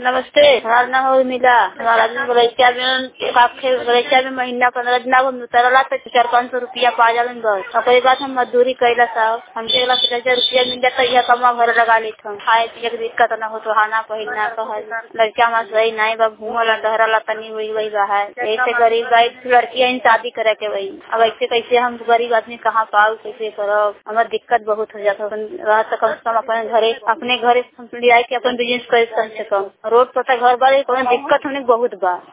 नमस्ते। हमारा नाम है उर्मिला। हमारा बगीचा में महीना 15 दिन उतरला तो 400-500 रुपया पा जालन बस। और बाद हम मजदूरी कैला साहब, हमके 1,000 रुपया मिल जाता, यह कमा घर लगा लेते हम। खाए पिए के दिक्कत न हो तो खाना पहिना कहल लड़का हमारा सही नहीं बा, घूमला डहरला तनी वही बाहर। ऐसे गरीब लड़कियां शादी करे के वही। अब ऐसे कैसे हम गरीब आदमी कहाँ पाऊ, कैसे करब? हमारा दिक्कत बहुत हो जाता है। कम से कम अपने घरे ले आके अपन बिजनेस कर कम से कम। रोड पर घर बारे दिक्कत होने बहुत बा।